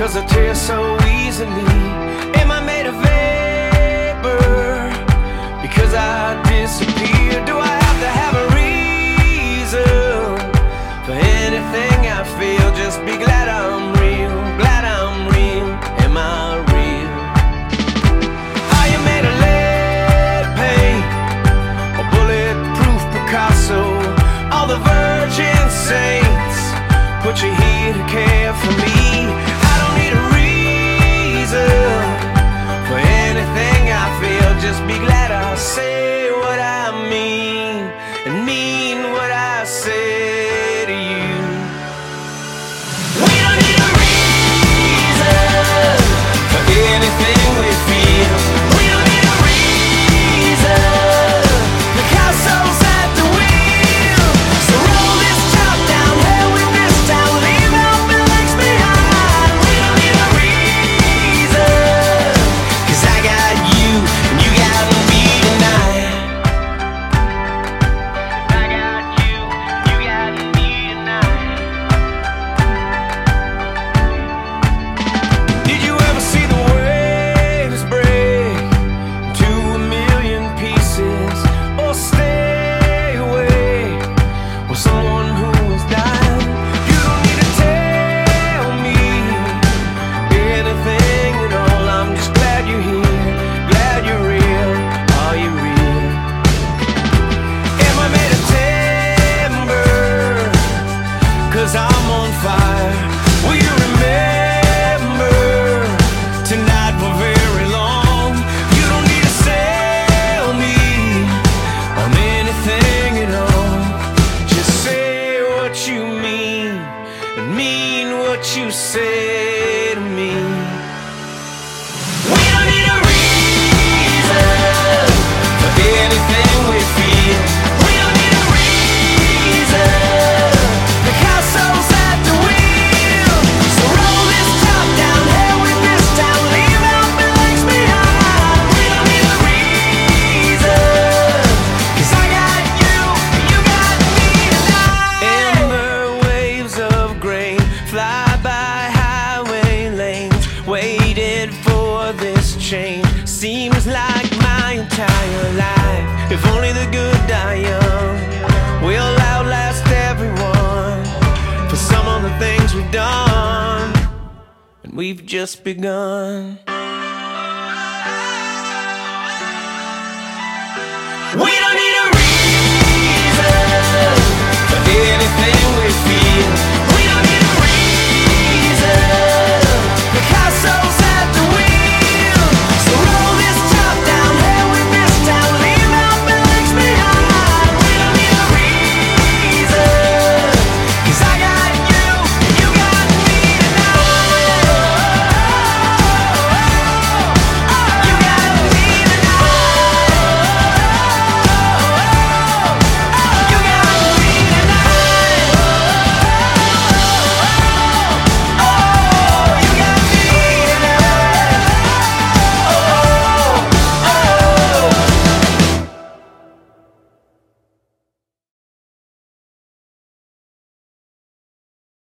'cause I tear so easily? Am I made of vapor because I disappear? Do I have to have a reason for anything I feel? Just be glad I'm real, glad I'm real. Am I real? Are you made of lead paint or bulletproof Picasso? All the virgin saints put you here to care for me. I don't need a reason for anything I feel. Just be glad I say what I mean and mean what I say to you. We don't need a reason for anything we feel. We don't need a reason. Picasso's at the wheel. So roll this top down, hell with this town, leave out the legs behind. We don't need a reason, 'cause I got you and you got me tonight. I got you, you got me tonight. Did you ever see the waves break into a million pieces, or stay away with someone who is dying? You don't need to tell me anything at all. I'm just glad you're here, glad you're real. Are you real? Am I made of timber 'cause I'm on fire? Will you remember tonight for very long? You don't need to sell me on anything at all. Just say what you mean and mean what you say to me. We don't need a reason for anything we feel. We don't need a reason. Picasso's at the wheel. So roll this top down, hell with this town, leave out the legs behind. We don't need a reason, 'cause I got you and you got me tonight. Amber waves of grain fly by highway lanes, waited for this change. Seems like my entire life. If only the good die young, we'll outlast everyone for some of the things we've done, and we've just begun.